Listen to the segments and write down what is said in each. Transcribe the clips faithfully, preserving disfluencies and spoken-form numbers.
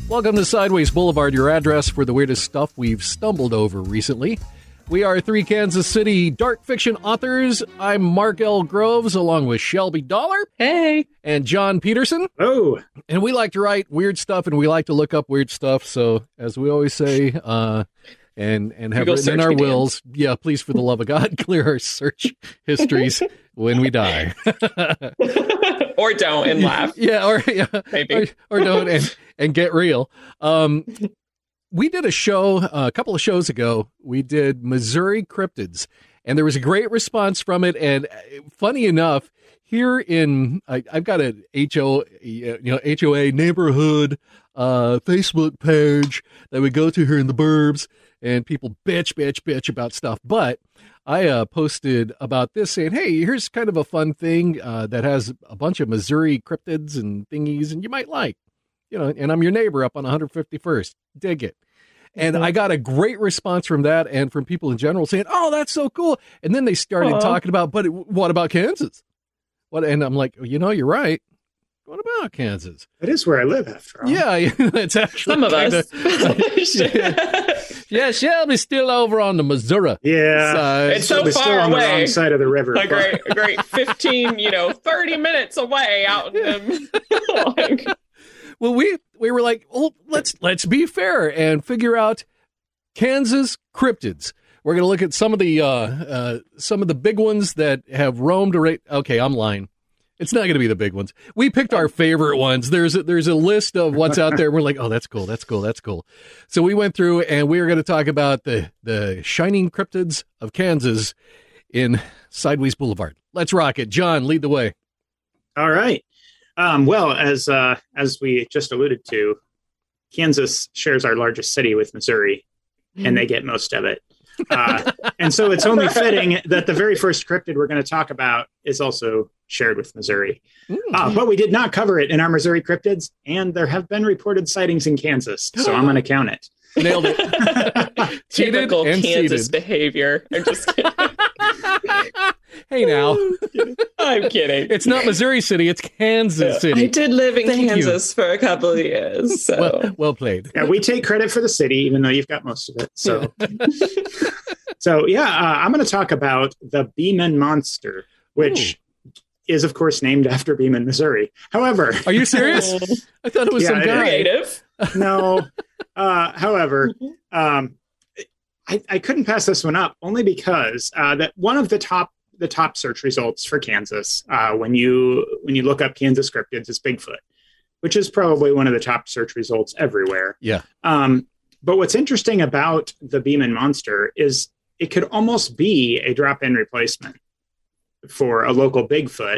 Welcome to Sideways Boulevard, your address for the weirdest stuff we've stumbled over recently. We are three Kansas City dark fiction authors. I'm Mark L. Groves, along with Shelby Dollar. Hey. And John Peterson. Oh. And we like to write weird stuff, and we like to look up weird stuff. So, as we always say, uh, and, and have written in our wills, yeah, please, for the love of God, clear our search histories when we die. Or don't and laugh. Yeah, or, yeah, Maybe. or, or don't and, and get real. Um, we did a show uh, a couple of shows ago. We did Missouri cryptids, and there was a great response from it. And uh, funny enough, here in I, I've got an H O you know H O A neighborhood uh, Facebook page that we go to here in the burbs, and people bitch, bitch, bitch about stuff. But I uh, posted about this saying, hey, here's kind of a fun thing uh, that has a bunch of Missouri cryptids and thingies, and you might like, you know, and I'm your neighbor up on one hundred fifty-first. Dig it. And I got a great response from that and from people in general saying, oh, that's so cool. And then they started Aww. talking about, but it, what about Kansas? What? And I'm like, you know, you're right. What about Kansas? It is where I live, after all. Yeah, it's actually Some of kinda, us. yeah, yeah, Shelby's still over on the Missouri Yeah. side. It's so We're still far on the away. wrong side of the river. A great, a great fifteen, you know, thirty minutes away out in them. Like, Well, we we were like, well, let's let's be fair and figure out Kansas cryptids. We're going to look at some of the uh, uh, some of the big ones that have roamed. Right? Okay, I'm lying. It's not going to be the big ones. We picked our favorite ones. There's a, there's a list of what's out there. We're like, oh, that's cool. That's cool. That's cool. So we went through and we were going to talk about the the shining cryptids of Kansas in Sideways Boulevard. Let's rock it. John, lead the way. All right. Um, well, as uh, as we just alluded to, Kansas shares our largest city with Missouri, and they get most of it. Uh, and so it's only fitting that the very first cryptid we're going to talk about is also shared with Missouri. Uh, but we did not cover it in our Missouri cryptids, and there have been reported sightings in Kansas, so I'm going to count it. Nailed it. typical and Kansas seated. behavior. I'm just kidding. Hey, now. I'm kidding. It's not Missouri City, it's Kansas City. I did live in Thank Kansas for a couple of years. So. Well, well played. Yeah, we take credit for the city, even though you've got most of it. So, so yeah, uh, I'm going to talk about the Beeman Monster, which Ooh. is, of course, named after Beeman, Missouri. However, are you serious? I thought it was yeah, some guy. Creative. No. Uh, however, um, I, I couldn't pass this one up only because uh, that one of the top the top search results for Kansas uh, when you when you look up Kansas cryptids is Bigfoot, which is probably one of the top search results everywhere. Yeah. Um, but what's interesting about the Beeman Monster is it could almost be a drop-in replacement for a local Bigfoot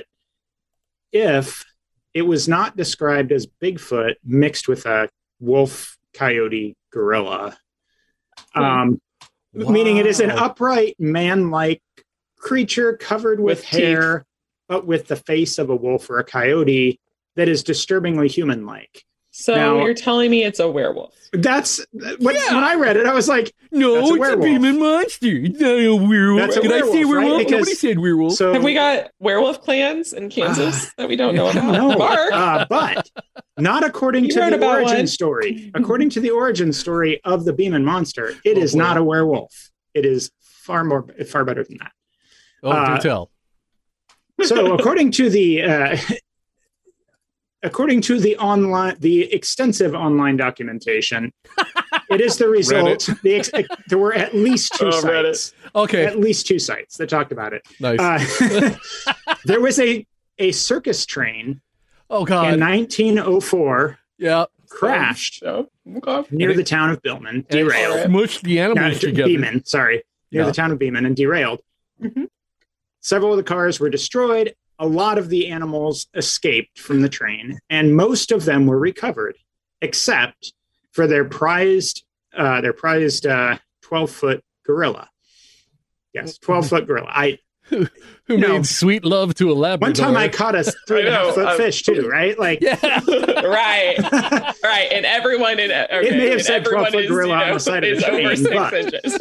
if it was not described as Bigfoot mixed with a wolf, coyote, gorilla. Um, wow. Meaning it is an upright, man-like creature covered with, with hair, but with the face of a wolf or a coyote that is disturbingly human-like. So now, you're telling me it's a werewolf? That's when, yeah. when I read it, I was like, "No, that's a it's werewolf. a Beeman Monster. It's not a werewolf." That's a Can werewolf, I say werewolf? Right? Because, Nobody said werewolf. So, have we got werewolf clans in Kansas uh, that we don't know about? No, Mark? Uh, but not according you to the origin one. story. According to the origin story of the Beeman Monster, it oh, is boy. not a werewolf. It is far more, far better than that. Oh, uh, do tell. So, according to the uh, according to the online, the extensive online documentation, it is the result. The ex- there were at least two oh, sites. Okay, at least two sites that talked about it. Nice. Uh, there was a a circus train. Oh God! In nineteen oh four. Yeah. Crashed oh, okay. near it, the town of Beeman. Derailed. Smushed the animals no, together. Beeman, sorry, near yeah. the town of Beeman and derailed. Mm-hmm. Several of the cars were destroyed. A lot of the animals escaped from the train, and most of them were recovered, except for their prized, uh, their prized twelve-foot gorilla. Yes, twelve-foot gorilla. I who, who made know, sweet love to a Labrador. One time I caught a three and a half foot um, fish too, right? Like, yeah, right, right. And everyone in okay, it may have said twelve foot gorilla you know, on the side of the train, over six but inches.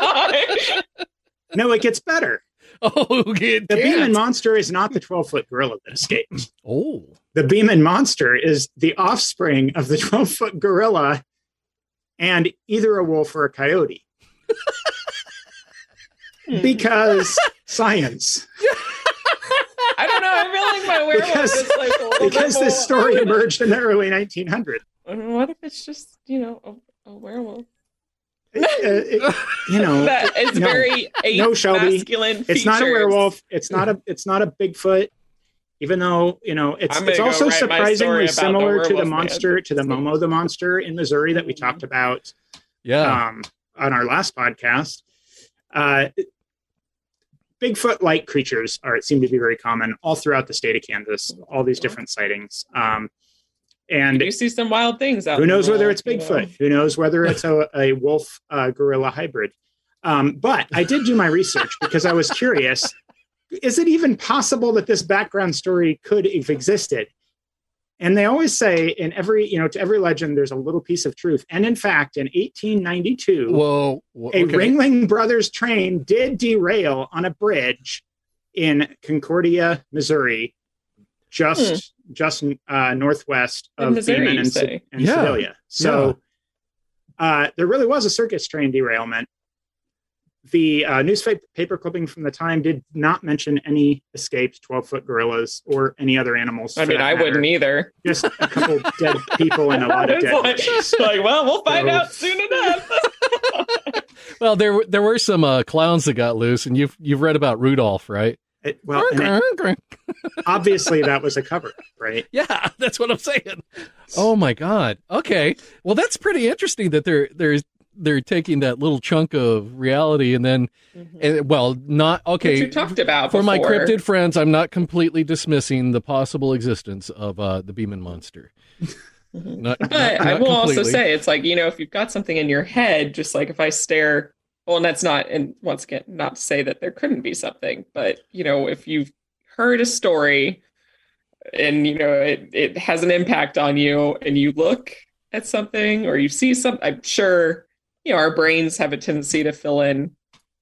no, it gets better. Oh, it the Beeman Monster is not the twelve foot gorilla that escaped. Oh, the Beeman monster is the offspring of the twelve-foot gorilla and either a wolf or a coyote. Because science. I don't know. I feel like my werewolf Because- is like a little Because bit this more- story emerged in the early nineteen hundreds. What if it's just, you know, a, a werewolf? It- it- you know, That it's no. very ape No, Shelby. masculine it's not a features. werewolf. It's not a. It's not a Bigfoot. Even though you know, it's I'm gonna it's go also write my story surprisingly about the similar to the werewolf monster, man. to the Momo the monster in Missouri that we talked about Yeah. um, on our last podcast. Uh, Bigfoot-like creatures are seem to be very common all throughout the state of Kansas. All these different sightings, um, and You see some wild things out who knows in the whether world, it's you know? Bigfoot? Who knows whether it's a, a wolf uh, gorilla hybrid? Um, but I did do my research because I was curious. Is it even possible that this background story could have existed? And they always say in every, you know, to every legend, there's a little piece of truth. And in fact, in eighteen ninety-two, Whoa. whoa, a okay. Ringling Brothers train did derail on a bridge in Concordia, Missouri, just just uh, northwest In of Missouri, Beeman you and, say? and Yeah. Sedalia. So uh, there really was a circus train derailment. The uh, newspaper clipping from the time did not mention any escaped twelve-foot gorillas or any other animals. I for mean, that I matter. wouldn't either. Just a couple dead people and a lot of It's dead like, bodies. like, well, we'll find So- out soon enough. Well, there were- there were some uh, clowns that got loose, and you've you've read about Rudolph, right? It- well, and it- obviously that was a cover, right? Yeah, that's what I'm saying. Oh my God. Okay. Well, that's pretty interesting that they're they're they're taking that little chunk of reality and then, and, well, not Which okay. we talked about For my before. cryptid friends, I'm not completely dismissing the possible existence of uh, the Beeman monster. Not, But not- I not will also completely. say, it's like, you know, if you've got something in your head, just like if I stare, well, and that's not, and once again, not to say that there couldn't be something, but, you know, if you've heard a story and, you know, it, it has an impact on you and you look at something or you see something, I'm sure, you know, our brains have a tendency to fill in,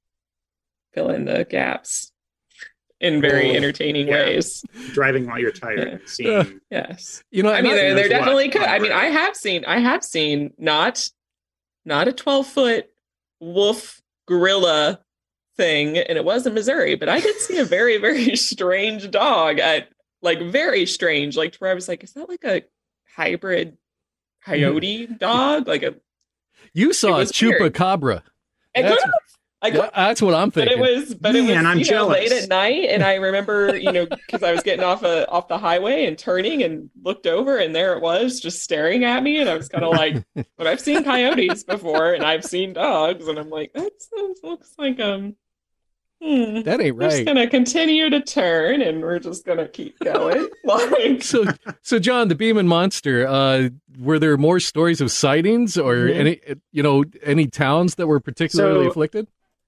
fill in the gaps in very Oh, entertaining yeah. ways. Driving while you're tired, Yeah. and seeing Yes. You know, I mean, and there, knows there what definitely could. on I mean, the I road. have seen, I have seen not, not a twelve foot wolf gorilla thing, and it was in Missouri, but I did see a very, very strange dog at like very strange, like to where I was like, is that like a hybrid coyote dog? Like a, you saw it a was weird. chupacabra. I That's- could've- I could Yeah, that's what I'm But thinking. it was, but it was, Man, I'm you know, jealous. late at night, and I remember, you know, because I was getting off a off the highway and turning and looked over, and there it was, just staring at me, and I was kind of like, "But I've seen coyotes before, and I've seen dogs," and I'm like, "That sounds- looks like um, hmm, That ain't we're just right. gonna continue to turn, and we're just gonna keep going." Like, So, so John, the Beeman monster. Uh, were there more stories of sightings, or Mhm. any, you know, any towns that were particularly So- afflicted?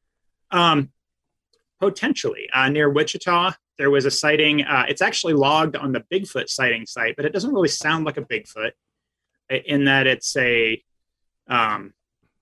Um, potentially uh, near Wichita, there was a sighting. Uh, it's actually logged on the Bigfoot sighting site, but it doesn't really sound like a Bigfoot in that it's a. Um,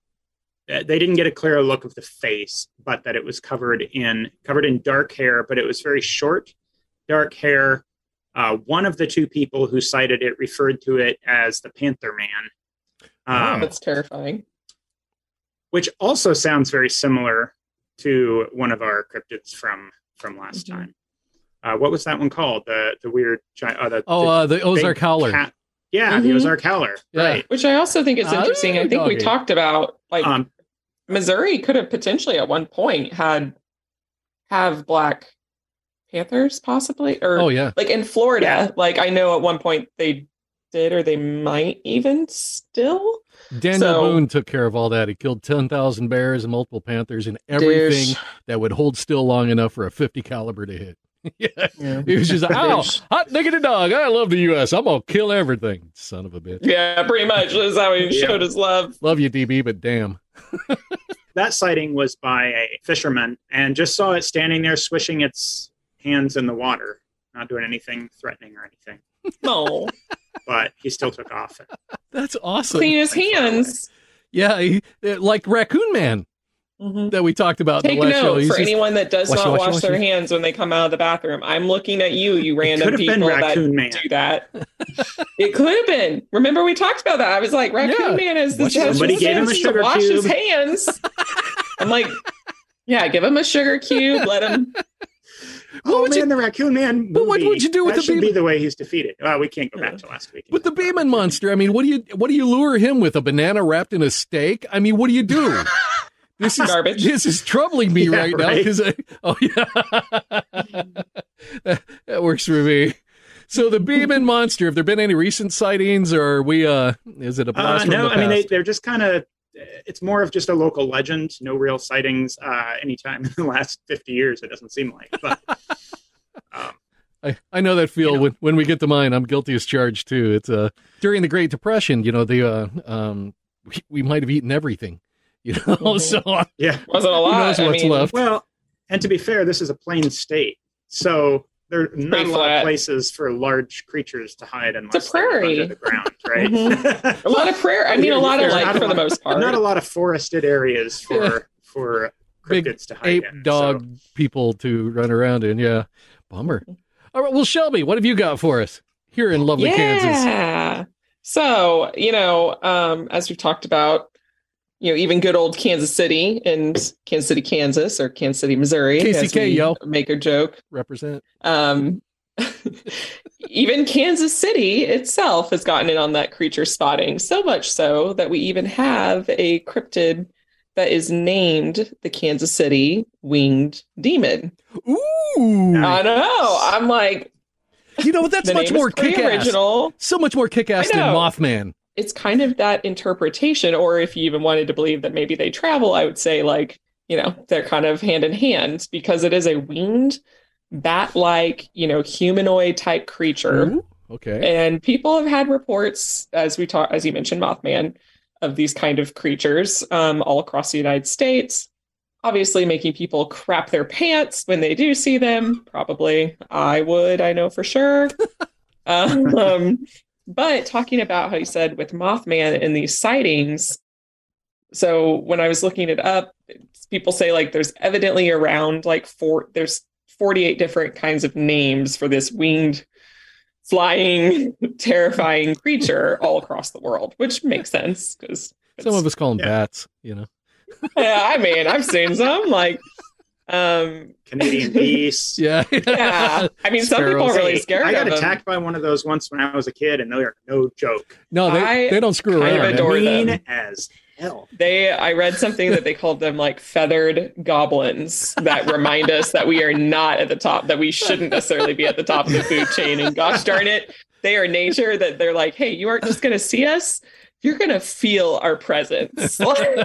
they didn't get a clear look of the face, but that it was covered in covered in dark hair, but it was very short, dark hair. Uh, one of the two people who cited it referred to it as the Panther Man, um, that's terrifying. which also sounds very similar to one of our cryptids from from last Mhm. time. Uh, what was that one called? The the weird giant. Uh, the, Oh, the uh, the Ozark big Howler. cat- Yeah, the Mhm. Ozark Howler. Yeah. Right. Which I also think is Ah, interesting. I think we doggy. talked about like Um, Missouri could have potentially at one point had have black panthers possibly, or Oh yeah, like in Florida. Yeah. Like I know at one point they did, or they might even still. Daniel So- Boone took care of all that. He killed ten thousand bears and multiple panthers and everything Douche. that would hold still long enough for a fifty caliber to hit. Yeah, Yeah. he was just like, "Ow, Douche. hot diggity dog! I love the U S. I'm gonna kill everything, son of a bitch. Yeah, pretty much is how he Yeah. showed his love. Love you, D B, but damn." that sighting was by a fisherman, and just saw it standing there, swishing its hands in the water, not doing anything threatening or anything. No, But he still took off. That's awesome. clean his hands. Yeah, he, like Raccoon Man. Mhm. that we talked about in Take the last show. note He's for just- anyone that does Wash, not wash, wash, wash, their wash. hands when they come out of the bathroom. I'm looking at you, you It random could have been people that Raccoon Man. do that. It could have been. Remember, we talked about that. I was like, Raccoon Yeah. Man is this Wash- has Somebody gave him a to sugar wash cube. his hands. I'm like, yeah, give him a sugar cube. Let him. Oh would man, you- the Raccoon Man. But what movie, would you do with that the should Beeman- be the way he's defeated. Well, we can't go back to last week. With the Beeman monster, I mean, what do you what do you lure him with? A banana wrapped in a steak? I mean, what do you do? This is Garbage. This is troubling me Yeah, right, now right. because oh yeah, that, that works for me. So the Beeman monster. Have there been any recent sightings, or are we? Uh, is it a Uh, blast from no, the I mean they, past? they're just kind of. It's more of just a local legend. No real sightings. Uh, anytime in the last fifty years, it doesn't seem like. But um, I, I know that feel You know. when, when we get to mine, I'm guilty as charged too. It's uh during the Great Depression, you know, the uh um we, we might have eaten everything, you know. Mhm. So uh, yeah. Wasn't a who lot. knows I what's mean, left? Well, and to be fair, this is a plain state, so there are not Pretty a lot flat. of places for large creatures to hide unless It's a they're prairie. under the ground, right? Mhm. A lot of prayer. I mean, a lot of There's like not a for the lot- most part. Not a lot of forested areas for Yeah. for Big cryptids to hide ape in. dog So, people to run around in. Yeah, bummer. All right, well, Shelby, what have you got for us here in lovely Kansas? Yeah. So, you know, um, as we've talked about, you know, even good old Kansas City and Kansas City, Kansas, or Kansas City, Missouri. K C as K, we yo. Make a joke. Represent. Um, even Kansas City itself has gotten in on that creature spotting, so much so that we even have a cryptid that is named the Kansas City Winged Demon. Ooh, I know. I'm like, you know what? That's the much name more is pretty kick-ass. original. So much more kick-ass I than know. Mothman. It's kind of that interpretation, or if you even wanted to believe that maybe they travel, I would say, like, you know, they're kind of hand in hand because it is a winged, bat-like, you know, humanoid type creature. Ooh, okay. And people have had reports, as we talked, as you mentioned, Mothman, of these kind of creatures um, all across the United States. Obviously, making people crap their pants when they do see them. Probably, I would. I know for sure. um, but talking about how you said with Mothman and these sightings. So when I was looking it up, people say like there's evidently around like four. There's forty-eight different kinds of names for this winged, flying, terrifying creature all across the world, which makes sense because Some of us call them yeah. bats, you know. yeah, I mean, I've seen some like, um, Canadian geese. Yeah. yeah. I mean, some people are Sparrows. really Hey, scared I got of them. attacked by one of those once when I was a kid, and they are no joke. No, they, I they don't screw kind of around. man. adore mean them. as hell. They, I read something that they called them like feathered goblins that remind us that we are not at the top, that we shouldn't necessarily be at the top of the food chain. And gosh darn it, they are nature that they're like, hey, you aren't just going to see us. You're going to feel our presence. and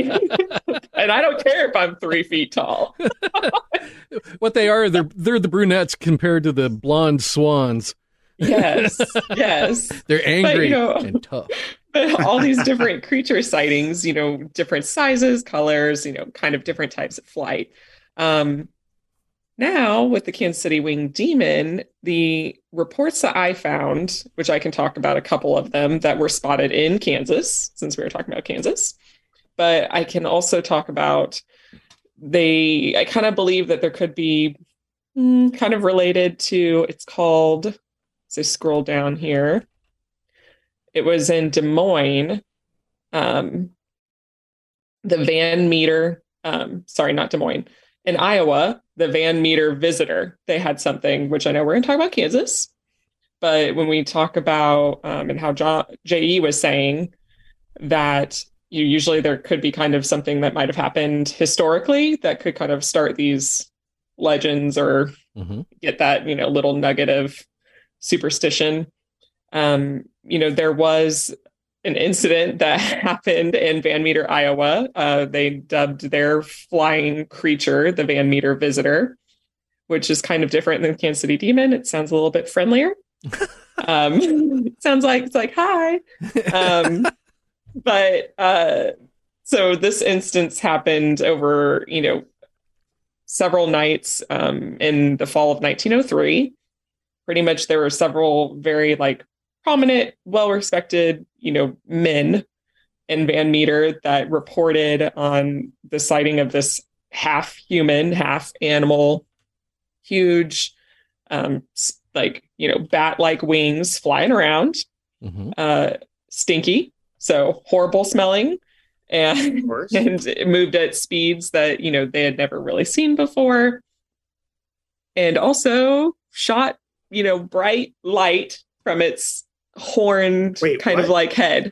I don't care if I'm three feet tall. What they are, they're they're the brunettes compared to the blonde swans. Yes. Yes. They're angry know- and tough. But all these different creature sightings, you know, different sizes, colors, you know, kind of different types of flight. Um, now, with the Kansas City Winged Demon, the reports that I found, which I can talk about a couple of them that were spotted in Kansas, since we were talking about Kansas, but I can also talk about they, I kind of believe that there could be mm, kind of related to, it's called, so scroll down here. It was in Des Moines, um, the Van Meter, um, sorry, not Des Moines, in Iowa, the Van Meter Visitor. They had something, which I know we're going to talk about Kansas, but when we talk about, um, and how John, J E was saying that you usually there could be kind of something that might have happened historically that could kind of start these legends or hmm get that, you know, little nugget of superstition. Um, you know, there was an incident that happened in Van Meter, Iowa. Uh, they dubbed their flying creature the Van Meter Visitor, which is kind of different than Kansas City Demon. It sounds a little bit friendlier. um, it sounds like it's like, hi. Um, but uh, so this instance happened over, you know, several nights um, in the fall of nineteen oh three. Pretty much there were several very like prominent, well-respected, you know, men in Van Meter that reported on the sighting of this half human, half animal, huge, um, like, you know, bat-like wings flying around, mm-hmm. uh, stinky, so horrible smelling, and, and it moved at speeds that, you know, they had never really seen before. And also shot, you know, bright light from its horned Wait, kind what? of like head.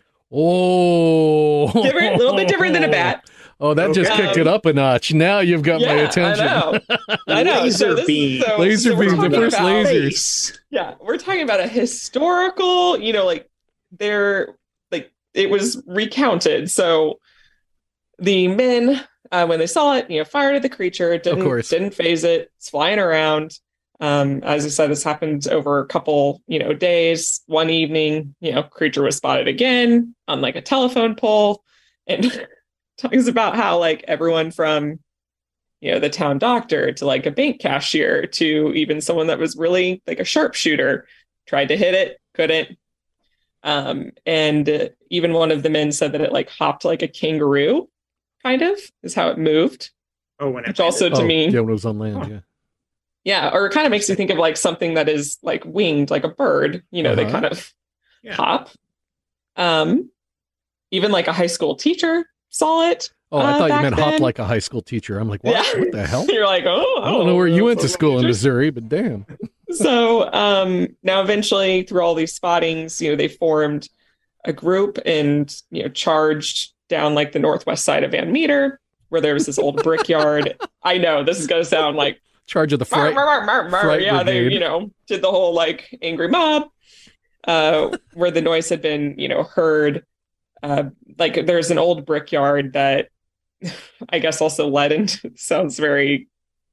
Oh, different, a little bit different than a bat. Oh, that okay. just kicked it up a notch. Now you've got yeah, my attention. I know. I know. Laser so beam. So, laser so beam, the first about, lasers. Yeah, we're talking about a historical, you know, like they're like it was recounted. So the men, uh, when they saw it, you know, fired at the creature. Didn't, of course. Didn't phase it. It's flying around. Um, as I said, this happened over a couple, you know, days. One evening, you know, creature was spotted again on like a telephone pole, and talks about how like everyone from, you know, the town doctor to like a bank cashier to even someone that was really like a sharpshooter tried to hit it, couldn't. Um, and uh, even one of the men said that it like hopped like a kangaroo, kind of is how it moved. Oh, when it which also to oh, me, yeah, when it was on land, yeah. Yeah, or it kind of makes me think of like something that is like winged, like a bird. You know, uh-huh. they kind of yeah. hop. Um, even like a high school teacher saw it. Oh, I uh, thought you meant then. hop like a high school teacher. I'm like, what? Yeah. What the hell? You're like, oh, I don't know where you went to school in Missouri, but damn. So um, now, eventually, through all these spottings, you know, they formed a group and you know charged down like the northwest side of Van Meter, where there was this old brickyard. I know this is going to sound like. Charge of the fright, mar, mar, mar, mar, fright yeah brigade. They you know did the whole like angry mob uh where the noise had been you know heard, uh like there's an old brickyard that I guess also led into sounds very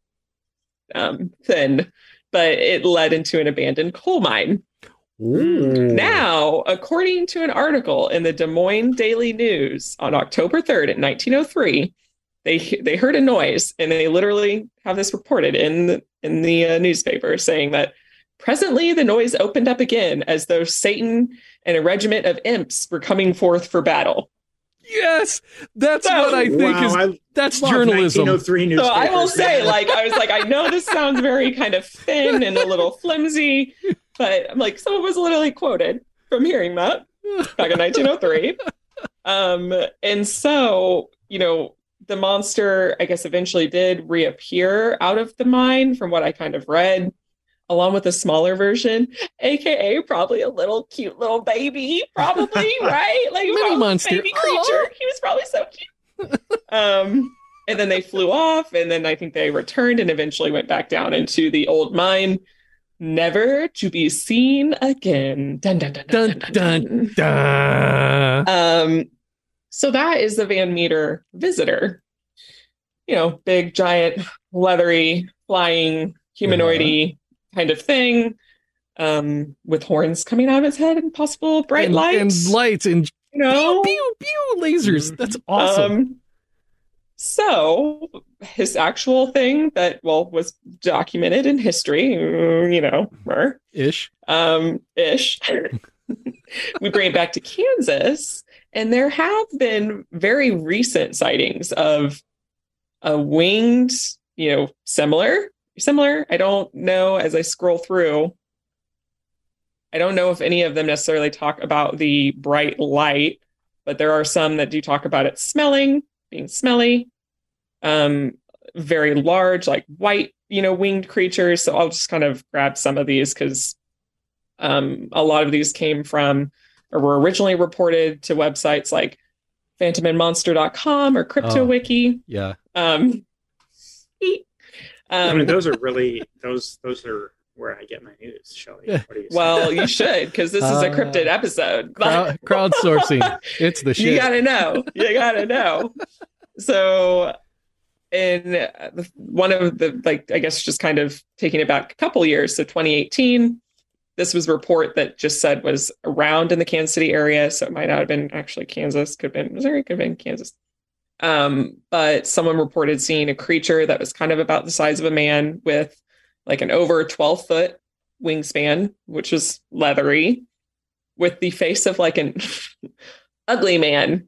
um thin, but it led into an abandoned coal mine. Ooh. Now, according to an article in the Des Moines Daily News on October third in nineteen oh three, They they heard a noise, and they literally have this reported in the, in the uh, newspaper saying that presently the noise opened up again as though Satan and a regiment of imps were coming forth for battle. Yes, that's so, what I think wow, is I that's journalism. So I will say, like, I was like, I know this sounds very kind of thin and a little flimsy, but I'm like, someone was literally quoted from hearing that back in nineteen oh three. Um, and so, you know, the monster, I guess, eventually did reappear out of the mine, from what I kind of read, along with a smaller version, aka probably a little cute little baby, probably, right? Like little monster, baby creature. Aww. He was probably so cute. um, and then they flew off, and then I think they returned and eventually went back down into the old mine, never to be seen again. Dun dun dun dun dun. dun, dun, dun. Um. So that is the Van Meter visitor. You know, big, giant, leathery, flying, humanoidy yeah. kind of thing, um, with horns coming out of its head and possible bright and, lights. And lights and you know, pew, pew, pew, lasers. That's awesome. Um, so his actual thing that, well, was documented in history, you know, ish, um, ish. We bring it back to Kansas. And there have been very recent sightings of a winged, you know, similar, similar. I don't know as I scroll through. I don't know if any of them necessarily talk about the bright light, but there are some that do talk about it smelling, being smelly, um, very large, like white, you know, winged creatures. So I'll just kind of grab some of these because um, a lot of these came from or were originally reported to websites like phantom and monster dot com or CryptoWiki. Oh, yeah. Um, um, I mean, those are really, those those are where I get my news, Shelley. Yeah. What do you well, you should, because this is a cryptid uh, episode. Crowd, crowdsourcing. It's the shit. You gotta know. You gotta know. So, in one of the, like, I guess just kind of taking it back a couple years, so twenty eighteen, this was a report that just said was around in the Kansas City area. So it might not have been actually Kansas, could have been Missouri, could have been Kansas. Um, but someone reported seeing a creature that was kind of about the size of a man with like an over twelve foot wingspan, which was leathery, with the face of like an ugly man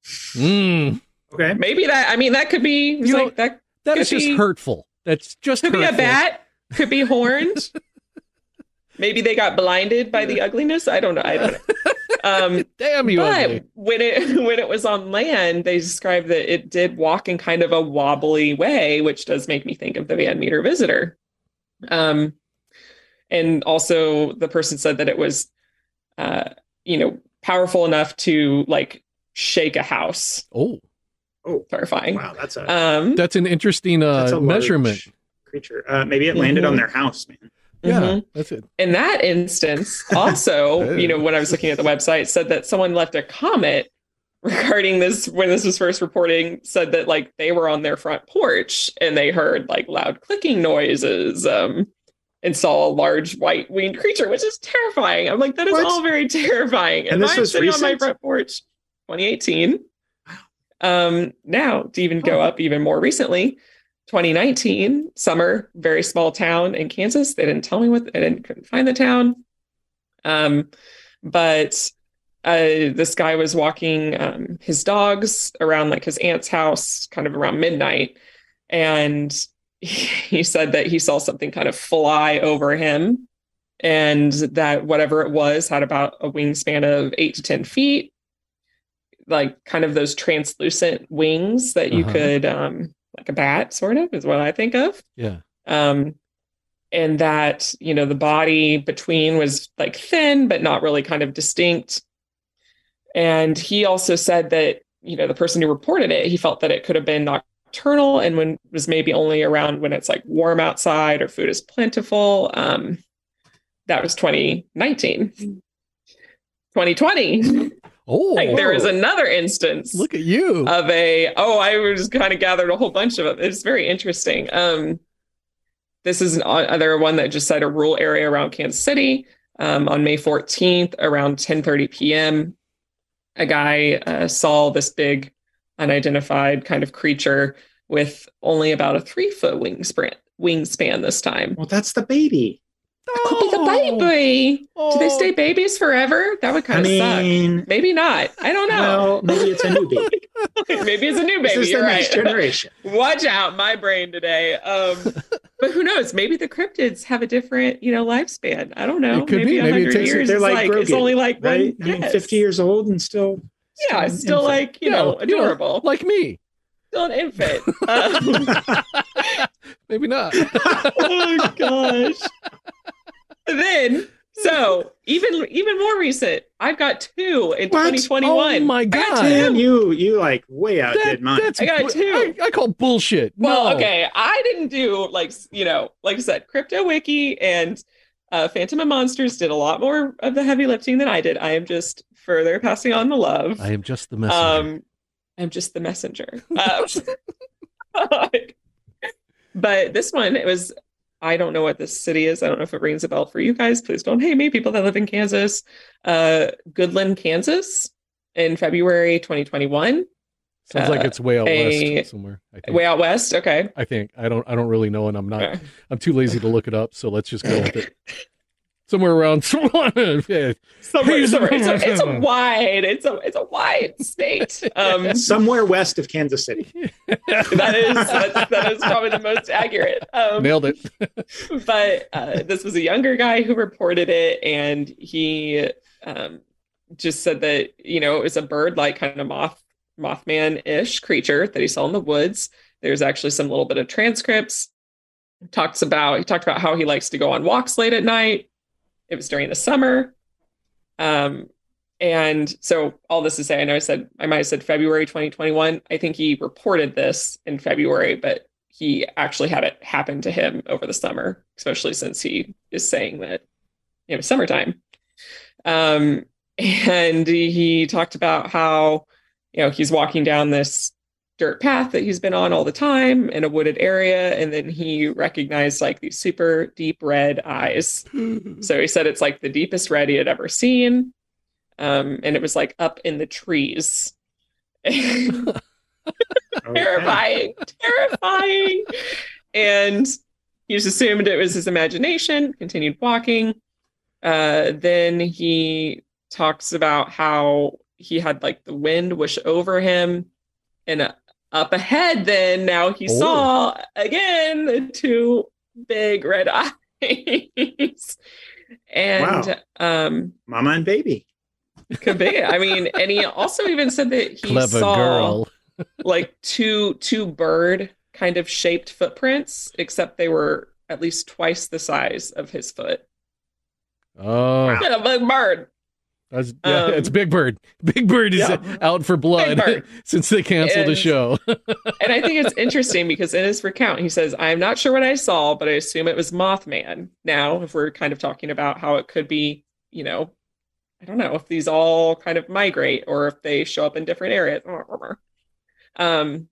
Mm. Okay. Maybe that. I mean, that could be You know, like that. That could is just be- hurtful. That's just Could hurtful. be a bat. Could be horned. Maybe they got blinded by the ugliness. I don't know. I don't know. Um, Damn you, but ugly. when it when it was on land, they described that it did walk in kind of a wobbly way, which does make me think of the Van Meter visitor. Um, and also the person said that it was, uh, you know, powerful enough to like shake a house. Oh, Oh, Terrifying. wow. That's a, Um, that's an interesting that's uh, a large measurement. creature. Uh, maybe it landed Mhm. on their house, man. Yeah, mhm. that's it. In that instance, also, Hey. you know, when I was looking at the website, said that someone left a comment regarding this when this was first reporting, said that like they were on their front porch and they heard like loud clicking noises, um, and saw a large white winged creature, which is terrifying. I'm like, that is What? all very terrifying. And And this I'm was sitting on my recent? front porch, twenty eighteen. Um, now to even go up even more recently, twenty nineteen summer, very small town in Kansas. They didn't tell me what I didn't couldn't find the town. Um, but uh, this guy was walking um, his dogs around like his aunt's house, kind of around midnight, and he said that he saw something kind of fly over him, and that whatever it was had about a wingspan of eight to ten feet, like kind of those translucent wings that you Uh-huh. could, um, like a bat, sort of, is what I think of. Yeah. Um, and that, you know, the body between was like thin, but not really kind of distinct. And he also said that, you know, the person who reported it, he felt that it could have been nocturnal and when was maybe only around when it's like warm outside or food is plentiful. Um, that was twenty nineteen. twenty twenty. Oh, Like there is another instance look at you. of a, oh, I was kind of gathered a whole bunch of them. It's very interesting. Um, this is another one that just said a rural area around Kansas City um, on May fourteenth around ten thirty p.m. A guy uh, saw this big unidentified kind of creature with only about a three foot wingspan, wingspan this time. Well, that's the baby. Could be the baby. Do they stay babies forever? That would I kind of mean, suck. Maybe not. I don't know. well, maybe it's a new baby. Maybe it's a new This baby. is the You're next right. generation. Watch out, my brain today. Um, but who knows? Maybe the cryptids have a different, you know, lifespan. I don't know. It could maybe be. a Maybe it hundred takes- years. they're is like like it's Grogu, only like Right? one, I mean, yes. fifty years old and still. Yeah, an it's still infant. like you know, you know, adorable. like me. Still an infant. Um, Maybe not. oh gosh. And then, so even even more recent, I've got two in What? twenty twenty-one. Oh my I got God. two. Man, you you like way outdid That- mine. that's I got bu- two. I, I call bullshit. Well, No. okay, I didn't do like you know, like I said, Crypto Wiki and uh, Phantom and Monsters did a lot more of the heavy lifting than I did. I am just further passing on the love. I am just the messenger. Um, I'm just the messenger. Uh, but this one, it was. I don't know what this city is. I don't know if it rings a bell for you guys. Please don't hate me, people that live in Kansas. Uh, Goodland, Kansas, in February twenty twenty-one. Sounds like uh, it's way out a- west somewhere. I think. Way out west. Okay. I think. I don't. I don't really know, and I'm not. Okay. I'm too lazy to look it up. So let's just go with it. Somewhere around. yeah. Somewhere, somewhere. It's, a, it's a wide, it's a it's a wide state. Um, Somewhere west of Kansas City. that is that's, that is probably the most accurate. Um, Nailed it. but uh, this was a younger guy who reported it, and he um, just said that you know it was a bird-like kind of moth Mothman-ish creature that he saw in the woods. There's actually some little bit of transcripts. Talks about he talked about how he likes to go on walks late at night. It was during the summer. Um, and so all this to say, I know I said, I might have said February twenty twenty-one. I think he reported this in February, but he actually had it happen to him over the summer, especially since he is saying that, you know, summertime. Um, and he, he talked about how, you know, he's walking down this dirt path that he's been on all the time in a wooded area. And then he recognized like these super deep red eyes. So he said it's like the deepest red he had ever seen. Um, and it was like up in the trees. Terrifying, terrifying. And he just assumed it was his imagination, continued walking. Uh, then he talks about how he had like the wind whoosh over him, and uh, up ahead then now he Oh. saw again the two big red eyes. And Wow. um Mama and baby. could be. I mean, and he also even said that he Clever saw girl. like two two bird kind of shaped footprints, except they were at least twice the size of his foot. Oh, Wow. Yeah, a big bird. that's, yeah, Um, it's Big Bird. Big Bird is yeah. out for blood Big Bird. since they canceled the And- show. And I think it's interesting because in his recount, he says, I'm not sure what I saw, but I assume it was Mothman. Now, if we're kind of talking about how it could be, you know, I don't know if these all kind of migrate or if they show up in different areas. Um,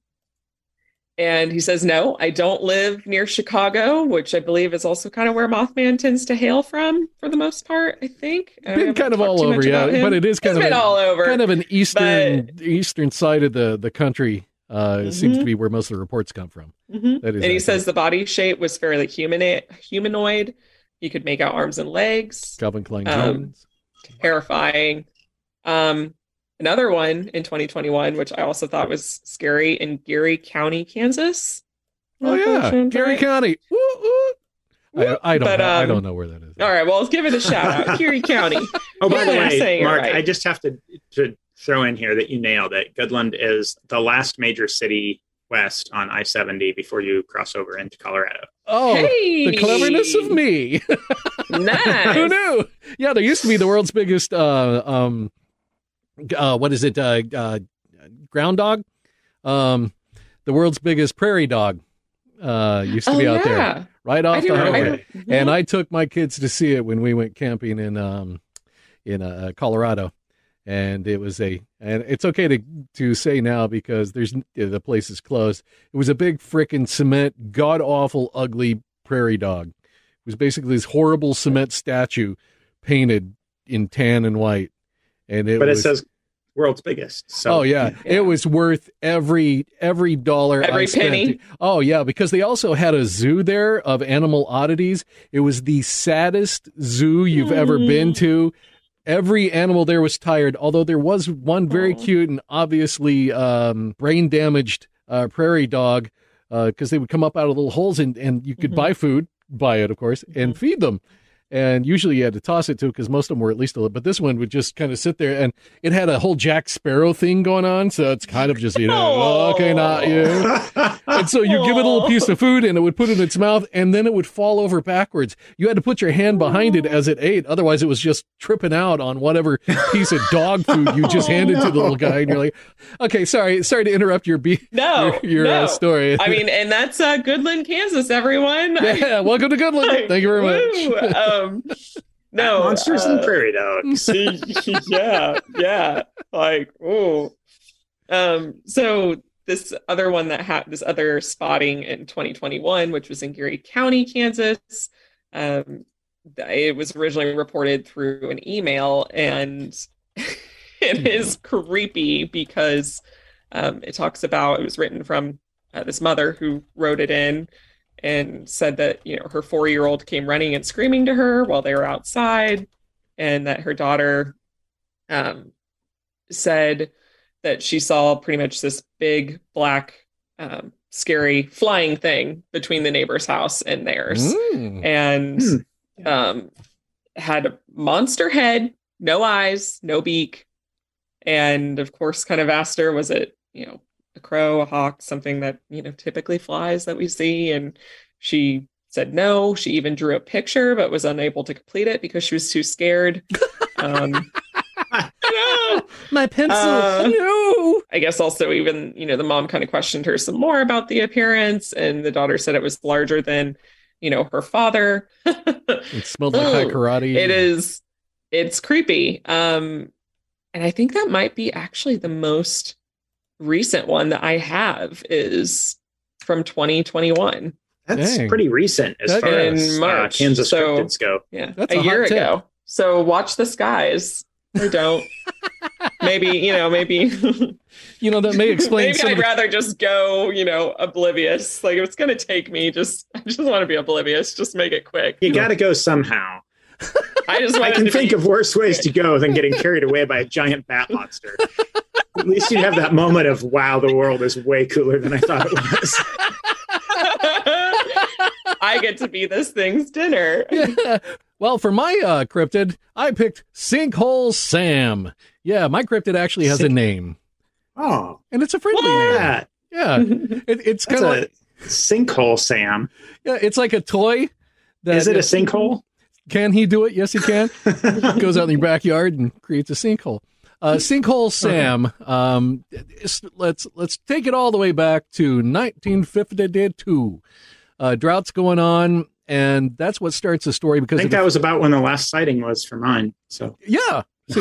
and he says, no, I don't live near Chicago, which I believe is also kind of where Mothman tends to hail from for the most part, I think. I Been haven't kind of talked all too much over, yeah. about him. But it is He's kind of been a- all over. kind of an eastern eastern side of the the country. Uh, Mhm. Seems to be where most of the reports come from. Mhm. That is And he accurate. says the body shape was fairly humanoid. humanoid. He could make out arms and legs. Calvin Klein Um, Jones. Terrifying. Um, another one in twenty twenty-one, which I also thought was scary, in Geary County, Kansas. Oh yeah, Geary County. Woo, woo. I, I don't. But, know, I um, don't know where that is. All right, well, let's give it a shout out. Geary County. Oh, by the Yeah, I'm way, saying it Mark, right. I just have to, to throw in here that you nailed it. Goodland is the last major city west on I seventy before you cross over into Colorado. Oh, Hey! the cleverness of me. Nice. Who knew? Yeah, there used to be the world's biggest. Uh, um, uh, what is it? Uh, uh, ground dog. Um, the world's biggest prairie dog. Uh, used to Oh, be out yeah. there, right off I do the remember. highway. Mhm. And I took my kids to see it when we went camping in um in uh, Colorado, and it was a and it's okay to to say now because there's the place is closed. It was a big frickin' cement, god awful, ugly prairie dog. It was basically this horrible cement statue painted in tan and white, and it But was, it says world's biggest. So oh yeah, Yeah. it was worth every every dollar Every I spent. penny. Oh yeah, because they also had a zoo there of animal oddities. It was the saddest zoo you've ever Mm. been to. Every animal there was tired, although there was one very Aw. cute and obviously um, brain damaged uh, prairie dog because they would come up out of little holes and, and you could Mhm. buy food, buy it of course, and feed them. And usually you had to toss it to because most of them were at least a little, but this one would just kind of sit there and it had a whole Jack Sparrow thing going on. So it's kind of just, you know, Oh. okay, not you. And so you give it a little piece of food and it would put it in its mouth and then it would fall over backwards. You had to put your hand behind it as it ate. Otherwise it was just tripping out on whatever piece of dog food you just handed to the little guy. And you're like, okay, sorry, sorry to interrupt your, be- No, your, your no. uh, story. I mean, and that's uh, Goodland, Kansas, everyone. yeah, welcome to Goodland. Thank you very Woo! much. Um, no, monsters uh, and prairie dogs. yeah, yeah. Like, oh. Um, so this other one that had this other spotting in twenty twenty-one, which was in Geary County, Kansas. Um, it was originally reported through an email, and it is creepy because um, it talks about it was written from uh, this mother who wrote it in and said that, you know, her four-year-old came running and screaming to her while they were outside, and that her daughter um, said that she saw pretty much this big black um, scary flying thing between the neighbor's house and theirs, Mm. and Hmm. um, had a monster head, no eyes, no beak, and of course kind of asked her, was it, you know, a crow, a hawk, something that, you know, typically flies that we see? And she said no. She even drew a picture but was unable to complete it because she was too scared. um no. My pencil. Uh, no. I guess also even, you know, the mom kind of questioned her some more about the appearance, and the daughter said it was larger than, you know, her father. It smelled like high Ooh, karate. It is, it's creepy. Um, and I think that might be actually the most recent one that I have is from twenty twenty-one. That's Dang. pretty recent as That- far In as uh, March, Kansas so- cryptids go. Yeah, That's a a year hot tip. ago. So watch the skies. Or don't. Maybe, you know, maybe You know, that may explain maybe some I'd of the, rather just go, you know, oblivious. Like if it's gonna take me, just I just want to be oblivious. Just make it quick. You got to go somehow. I just I wanted can to think be- of worse ways to go than getting carried away by a giant bat monster. At least you'd have that moment of, wow, the world is way cooler than I thought it was. I get to be this thing's dinner. Yeah. Well, for my uh, cryptid, I picked Sinkhole Sam. Yeah, my cryptid actually has a name, Oh, and it's a friendly look name. at that. Yeah, it, it's That's kind of a like sinkhole, Sam. yeah, it's like a toy. That, Is it a sinkhole? Can he do it? Yes, he can. Goes out in your backyard and creates a sinkhole. Uh, Sinkhole Sam. Um, it's- let's let's take it all the way back to nineteen fifty-two. Uh, drought's going on, and that's what starts the story. I Because think of that was about when the last sighting was for mine. So the, yeah,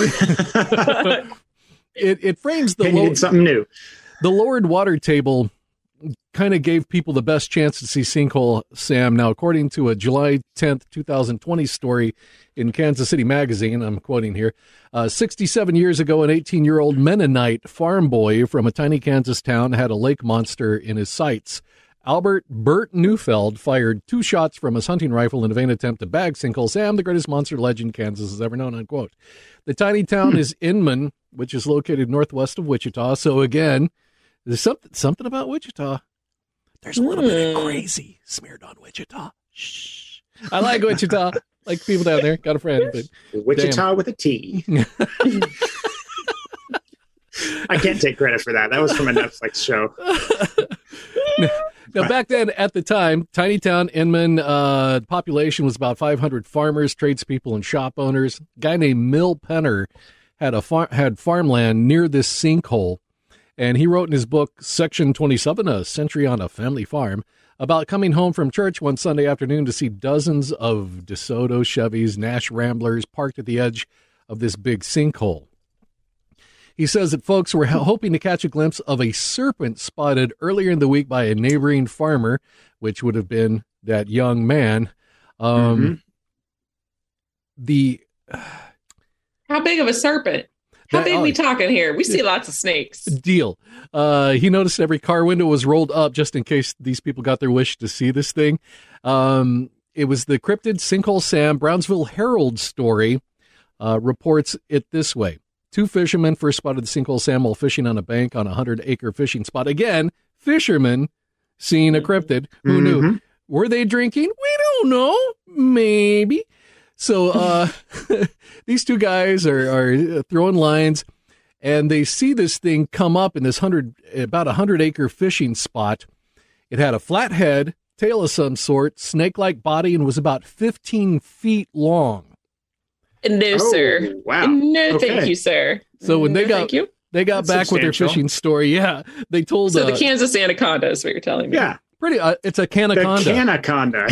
it it frames the I low, needed something new. the lowered water table. Kind of gave people the best chance to see Sinkhole Sam. Now, according to a July tenth, twenty twenty story in Kansas City Magazine, I'm quoting here, uh, sixty-seven years ago, an eighteen-year-old Mennonite farm boy from a tiny Kansas town had a lake monster in his sights. Albert Burt Neufeld fired two shots from his hunting rifle in a vain attempt to bag Sinkhole Sam, the greatest monster legend Kansas has ever known, unquote. The tiny town Hmm. is Inman, which is located northwest of Wichita. So again, there's something something about Wichita. There's a little bit of Hmm. crazy smeared on Wichita. Shh. I like Wichita. Like people down there. Got a friend. But Wichita with a T. I can't take credit for that. That was from a Netflix show. now, back then, at the time, tiny town Inman, uh, population was about five hundred farmers, tradespeople, and shop owners. A guy named Mill Penner had a far- had farmland near this sinkhole. And he wrote in his book, Section twenty-seven, A Century on a Family Farm, about coming home from church one Sunday afternoon to see dozens of DeSoto Chevys, Nash Ramblers parked at the edge of this big sinkhole. He says that folks were hoping to catch a glimpse of a serpent spotted earlier in the week by a neighboring farmer, which would have been that young man. Um, Mhm. The How big of a serpent? How That- big oh, we talking here? We see lots of snakes. deal. Uh, he noticed every car window was rolled up just in case these people got their wish to see this thing. Um, it was the cryptid Sinkhole Sam. Brownsville Herald story uh, reports it this way. Two fishermen first spotted the Sinkhole Sam while fishing on a bank on a hundred-acre fishing spot. Again, fishermen seeing a cryptid. Who knew? Mhm. Were they drinking? We don't know. Maybe. So uh, these two guys are, are throwing lines, and they see this thing come up in this hundred, about a hundred acre fishing spot. It had a flat head, tail of some sort, snake-like body, and was about fifteen feet long. No, Oh, sir. wow. No, Okay. thank you, sir. So when they No, got thank you. they got That's back with their substantial. fishing story, yeah, they told So uh, the Kansas anaconda is what you're telling me. Yeah. pretty. Uh, it's a The canaconda. Canaconda.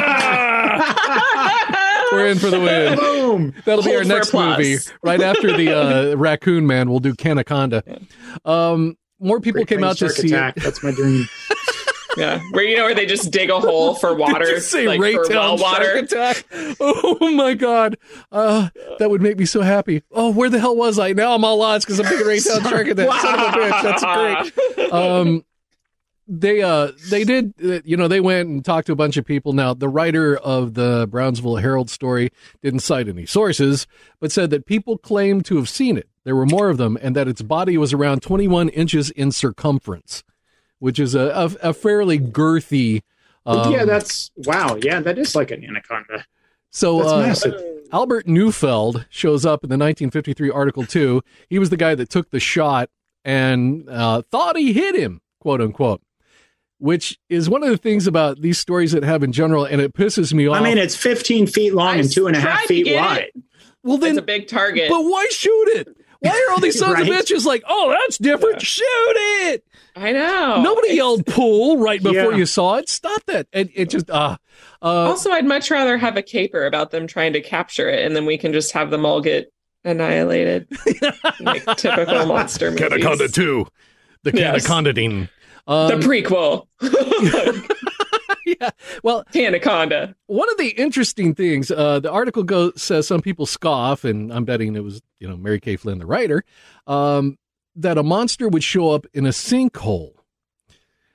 We're in for the win. Boom. That'll be Hold our for next applause. movie. Right after the uh, Raccoon Man, we'll do Canaconda. Um, more people Great came Plains out to Shark see Attack. it. That's my dream. Yeah, where you know where they just dig a hole for water, Did you say like for Raytown well Shark water. Attack? Oh my God, uh, that would make me so happy. Oh, where the hell was I? Now I'm all lost because I'm thinking Raytown Shark Attack. Son of a bitch, that's great. Um, they uh they did uh, you know they went and talked to a bunch of people. Now the writer of the Brownsville Herald story didn't cite any sources, but said that people claimed to have seen it. There were more of them, and that its body was around twenty-one inches in circumference, which is a a, a fairly girthy. Um, yeah, that's wow. Yeah, that is like an anaconda. so. That's uh, massive. Albert Neufeld shows up in the nineteen fifty-three article too. He was the guy that took the shot and uh, thought he hit him, quote unquote. Which is one of the things about these stories that have in general, and it pisses me off. I mean, it's fifteen feet long I and two and a tried half to feet get wide. it. well, It's then, a big target. but why shoot it? Why are all these sons of Right. bitches like, oh, that's different? Yeah. Shoot it! I know. Nobody It's- yelled pull right before Yeah. you saw it. Stop that! It, it just uh, uh Also, I'd much rather have a caper about them trying to capture it, and then we can just have them all get annihilated, like typical monster movies. Canaconda two, the Yes. Canaconda-ding. The Um, prequel. yeah. Well, Anaconda. one of the interesting things, uh, the article goes says some people scoff, and I'm betting it was, you know, Mary Kay Flynn, the writer, um, that a monster would show up in a sinkhole.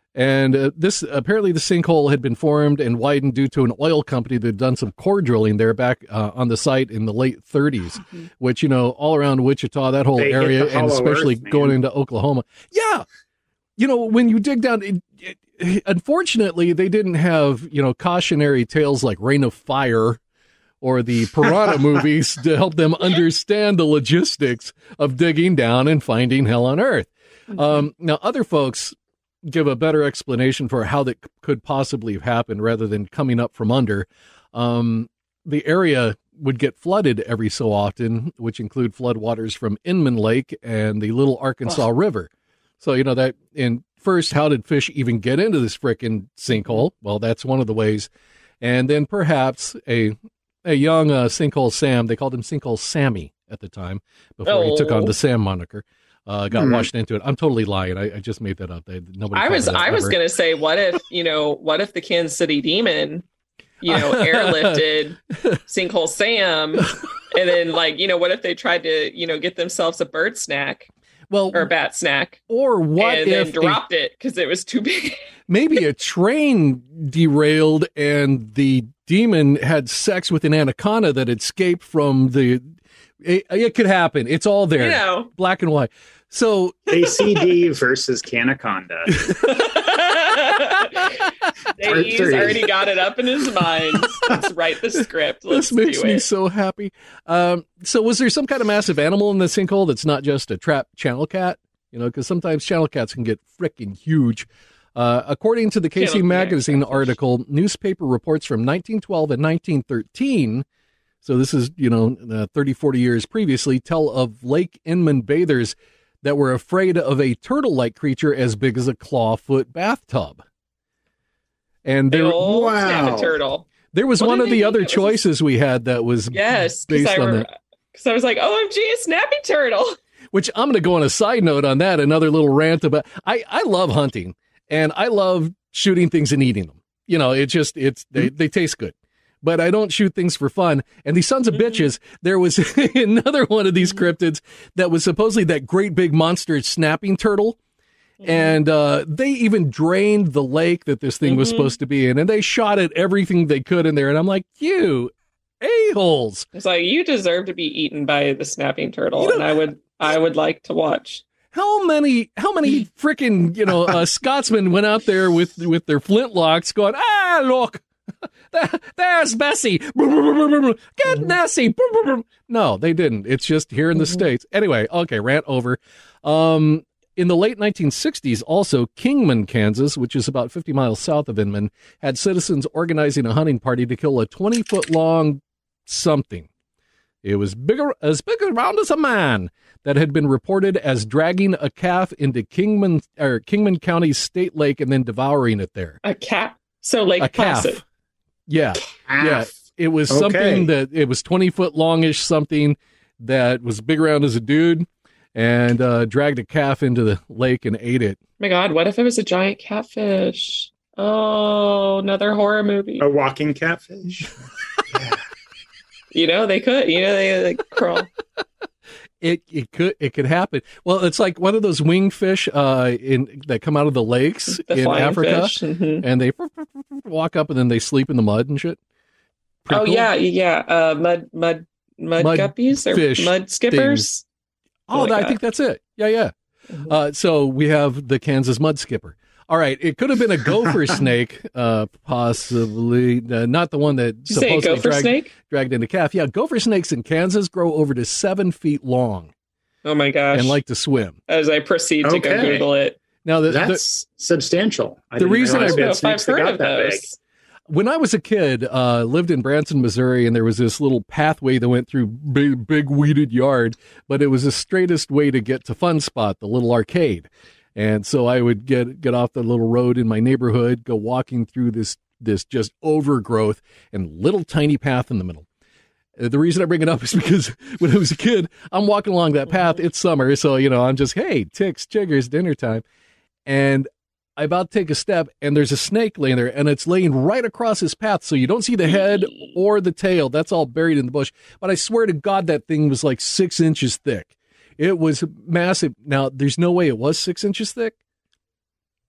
And uh, this apparently the sinkhole had been formed and widened due to an oil company that had done some core drilling there back uh, on the site in the late thirties, mm-hmm. which, you know, all around Wichita, that whole they area, and especially Earth, going into Oklahoma. Yeah. You know, when you dig down, it, it, unfortunately, they didn't have, you know, cautionary tales like Rain of Fire or the Piranha movies to help them understand the logistics of digging down and finding hell on earth. Mm-hmm. Um, now, other folks give a better explanation for how that could possibly have happened rather than coming up from under. Um, the area would get flooded every so often, which include floodwaters from Inman Lake and the Little Arkansas oh. River. So, you know, that in first, how did fish even get into this frickin' sinkhole? Well, that's one of the ways. And then perhaps a a young uh, Sinkhole Sam, they called him Sinkhole Sammy at the time before oh. he took on the Sam moniker. Uh, got mm. washed into it. I'm totally lying. I, I just made that up. They, nobody. I was. I ever. was going to say, what if you know? What if the Kansas City Demon, you know, airlifted Sinkhole Sam, and then like you know, what if they tried to you know get themselves a bird snack, well, or a bat snack, or what and if then dropped a, it because it was too big? Maybe a train derailed and the demon had sex with an anaconda that escaped from the. It, it could happen. It's all there, you know, black and white. So A C D versus Canaconda. He's already got it up in his mind. Let's write the script. Let's this makes do me it. so happy. Um, so was there some kind of massive animal in the sinkhole that's not just a trapped channel cat? You know, because sometimes channel cats can get freaking huge. Uh, according to the K C Channel Magazine cat, article, newspaper reports from nineteen twelve and nineteen thirteen, so this is, you know, uh, thirty, forty years previously, tell of Lake Inman bathers that were afraid of a turtle-like creature as big as a clawfoot bathtub. And there, old wow. turtle. There was what one of the other choices a... we had that was yes, based I on re- that. Because I was like, O M G, a snappy turtle. Which I'm going to go on a side note on that, another little rant about. I, I love hunting, and I love shooting things and eating them. You know, it just, it's they, they taste good. But I don't shoot things for fun. And these sons of mm-hmm. bitches, there was another one of these cryptids that was supposedly that great big monster snapping turtle. Mm-hmm. And uh, they even drained the lake that this thing mm-hmm. was supposed to be in. And they shot at everything they could in there. And I'm like, you a-holes. It's like, you deserve to be eaten by the snapping turtle. You know, and I would, I would like to watch. How many, how many freaking, you know, uh, Scotsmen went out there with, with their flintlocks going, ah, look. There's Bessie. Get Nessie. No, they didn't. It's just here in the States. Anyway, okay, rant over. Um, in the late nineteen sixties, also, Kingman, Kansas, which is about fifty miles south of Inman, had citizens organizing a hunting party to kill a twenty-foot-long something. It was bigger, as big around as a man, that had been reported as dragging a calf into Kingman, or Kingman County's State Lake and then devouring it there. A cat? So Lake a calf. Placid. Yeah, calf. yeah. It was Okay. something that it was twenty foot longish, something that was big around as a dude, and uh, dragged a calf into the lake and ate it. Oh my God, what if it was a giant catfish? Oh, another horror movie. A walking catfish. Yeah. You know, they could. You know, they like crawl. It it could it could happen. Well, it's like one of those winged fish uh, in that come out of the lakes The in flying Africa, fish. Mhm. and they walk up and then they sleep in the mud and shit. Pretty Oh cool. yeah, yeah. Uh, mud, mud, mud, Mud guppies or fish mud skippers. Oh, Like I that. think that's it. Yeah, yeah. Mhm. Uh, so we have the Kansas mud skipper. All right, it could have been a gopher snake, uh, possibly uh, not the one that Did you say supposedly gopher dragged, snake? dragged into calf. Yeah, gopher snakes in Kansas grow over to seven feet long Oh my gosh! and like to swim. As I proceed to go Okay. Google it, Now, the, the, That's substantial. I the didn't reason realize I- we I had don't know if I've snakes that heard got of that big. those. when I was a kid, uh, lived in Branson, Missouri, and there was this little pathway that went through big, big weeded yard, but it was the straightest way to get to Fun Spot, the little arcade. And so I would get get off the little road in my neighborhood, go walking through this this just overgrowth and little tiny path in the middle. Uh, The reason I bring it up is because when I was a kid, I'm walking along that path. It's summer, so you know I'm just hey ticks, chiggers, dinner time, and I about to take a step, and there's a snake laying there, and it's laying right across his path, so you don't see the head or the tail. That's all buried in the bush. But I swear to God, that thing was like six inches thick. It was massive. Now, there's no way it was six inches thick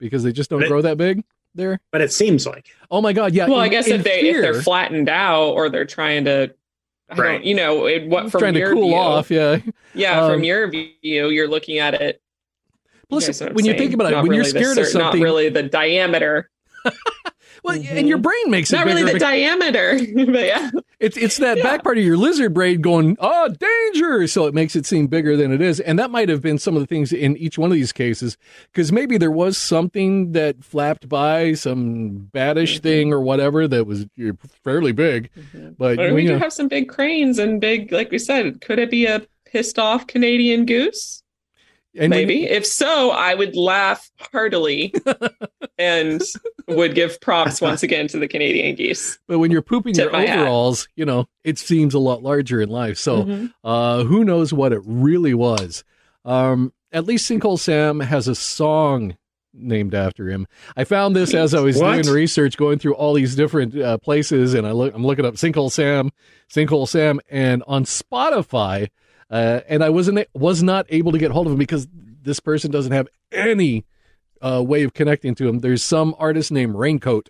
because they just don't But it- grow that big there. But it seems like it. Oh my God! Yeah. Well, I in- guess in if they fear, if they're flattened out or they're trying to, I Right. don't, you know, it, what from trying to your cool view, off. Yeah. yeah, Um, from your view, you're looking at it. Plus, guys know what I'm when you saying? think about it, Not when you're really the scared of cer- something, not really the diameter, well, and your brain makes it not bigger. really the bec- diameter, but yeah, It's it's that Yeah. back part of your lizard brain going, oh, danger! So it makes it seem bigger than it is, and that might have been some of the things in each one of these cases, because maybe there was something that flapped by, some baddish Mm-hmm. thing or whatever that was uh, fairly big, but But we you do know, have some big cranes and big, like we said, could it be a pissed off Canadian goose? and when Maybe. you- If so, I would laugh heartily and would give props once again to the Canadian geese. but when you're pooping Tip your my hat. overalls, you know, it seems a lot larger in life. So Mhm. uh, who knows what it really was? Um, at least Sinkhole Sam has a song named after him. I found this as I was What? doing research, going through all these different uh, places, and I look, I'm looking up Sinkhole Sam, Sinkhole Sam, and on Spotify, uh, and I wasn't was not able to get hold of him because this person doesn't have any uh, way of connecting to him. There's some artist named Raincoat.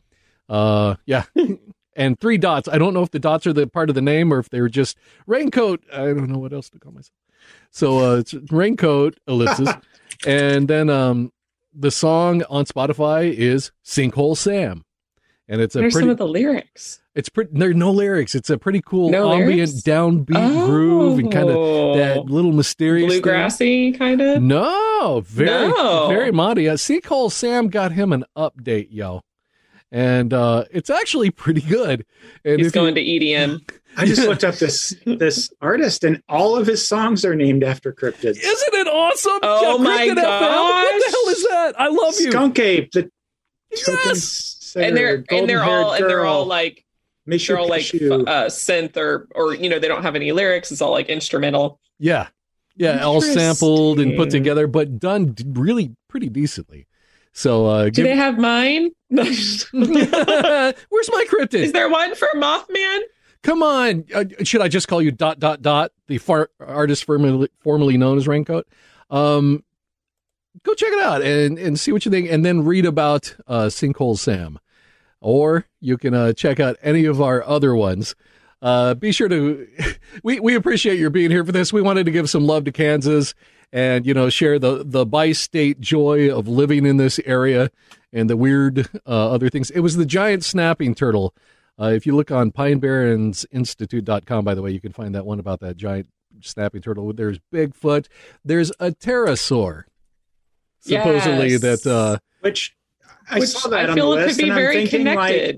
Uh, yeah. And three dots. I don't know if the dots are the part of the name or if they were just Raincoat. I don't know what else to call myself. So uh, it's Raincoat ellipses. And then um, the song on Spotify is Sinkhole Sam. And it's a What are pretty, some of the lyrics? it's pretty, there are no lyrics. It's a pretty cool No ambient lyrics? downbeat groove and kind of Oh. that little mysterious thing. Bluegrassy kind of? No, very, No. very moddy. Uh, Sinkhole Sam got him an update, yo. And uh, it's actually pretty good. And He's if you- going to E D M. I just looked up this this artist, and all of his songs are named after cryptids. Isn't it awesome? Oh my Cryptid F M. What the gosh. hell is that? I love you. Skunk Ape, the token Yes. singer, And they're and they're all golden-haired and they're all girl, like Mishu they're all like Pishu. uh synth or or you know, they don't have any lyrics. It's all like instrumental. Yeah. Yeah, all sampled and put Interesting. together, but done d- really pretty decently. So, uh, Do give... they have mine? where's my cryptid? Is there one for Mothman? Come on. Uh, should I just call you dot, dot, dot, the far- artist formerly, formerly known as Raincoat? Um, go check it out and, and see what you think, and then read about uh, Sinkhole Sam. Or you can uh, check out any of our other ones. Uh, be sure to, we, we appreciate your being here for this. We wanted to give some love to Kansas and, you know, share the, the bi-state joy of living in this area and the weird uh, other things. It was the giant snapping turtle. Uh, if you look on pine barrens institute dot com, by the way, you can find that one about that giant snapping turtle. There's Bigfoot. There's a pterosaur, supposedly, Yes. that... Uh, Which I Which saw that I on feel the it list, could be and I'm very thinking connected. like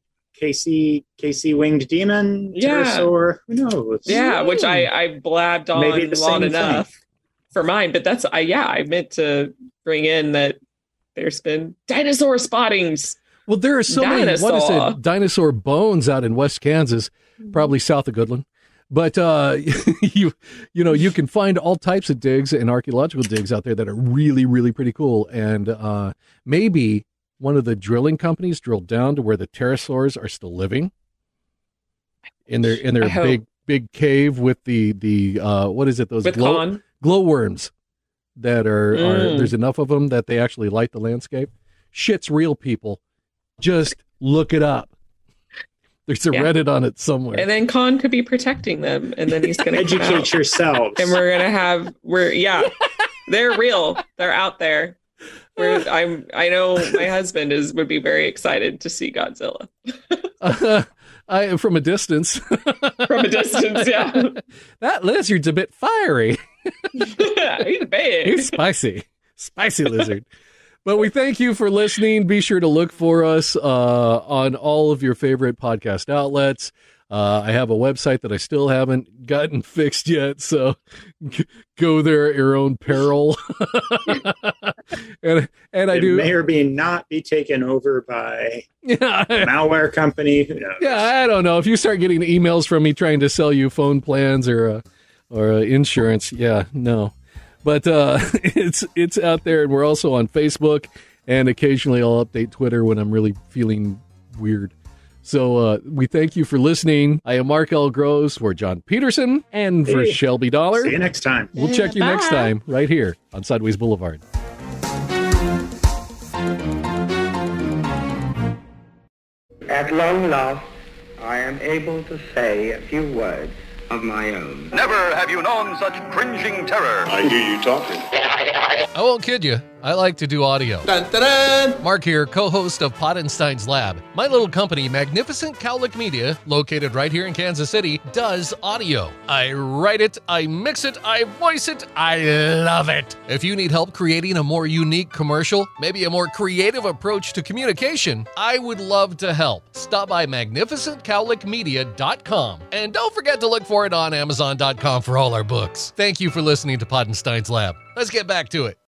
Casey, Casey winged demon, Yeah. pterosaur. Who knows? Yeah, which I I blabbed on Maybe the long same enough thing. for mine, but that's I yeah, I meant to bring in that there's been dinosaur spottings. Well, there are so many, what is Dinosaur. it, dinosaur bones out in West Kansas, probably south of Goodland. But, uh, you you know, you can find all types of digs and archaeological digs out there that are really, really pretty cool. And uh, maybe one of the drilling companies drilled down to where the pterosaurs are still living in their in I their hope. big, big cave with the, the uh, what is it, those With glow, Con. glowworms that are, are, Mm. there's enough of them that they actually light the landscape. Shit's real, people. Just look it up. There's a Yeah. Reddit on it somewhere. And then Con could be protecting them, and then he's gonna come out. Educate yourselves. And we're gonna have we're yeah. They're real. They're out there. We're, I'm I know my husband is would be very excited to see Godzilla. Uh, I from a distance. From a distance, yeah. That lizard's a bit fiery. He's big. He's spicy. Spicy lizard. But we thank you for listening. Be sure to look for us uh, on all of your favorite podcast outlets. Uh, I have a website that I still haven't gotten fixed yet, so g- go there at your own peril. and and I it do. may or may not be taken over by Yeah, a malware company. Who knows? yeah, I don't know. If you start getting emails from me trying to sell you phone plans or uh, or uh, insurance, yeah, no. But uh, it's it's out there, and we're also on Facebook, and occasionally I'll update Twitter when I'm really feeling weird. So uh, we thank you for listening. I am Mark L. Groves for John Peterson and for Hey. Shelby Dollar. See you next time. We'll check you next Bye. time right here on Sideways Boulevard. At long last, I am able to say a few words of my own. Never have you known such cringing terror. I hear you talking. I won't kid you. I like to do audio. Dun, dun, dun. Mark here, co-host of Pottenstein's Lab. My little company, Magnificent Cowlick Media, located right here in Kansas City, does audio. I write it, I mix it, I voice it, I love it. If you need help creating a more unique commercial, maybe a more creative approach to communication, I would love to help. Stop by magnificent cowlick media dot com and don't forget to look for it on amazon dot com for all our books. Thank you for listening to Pottenstein's Lab. Let's get back to it.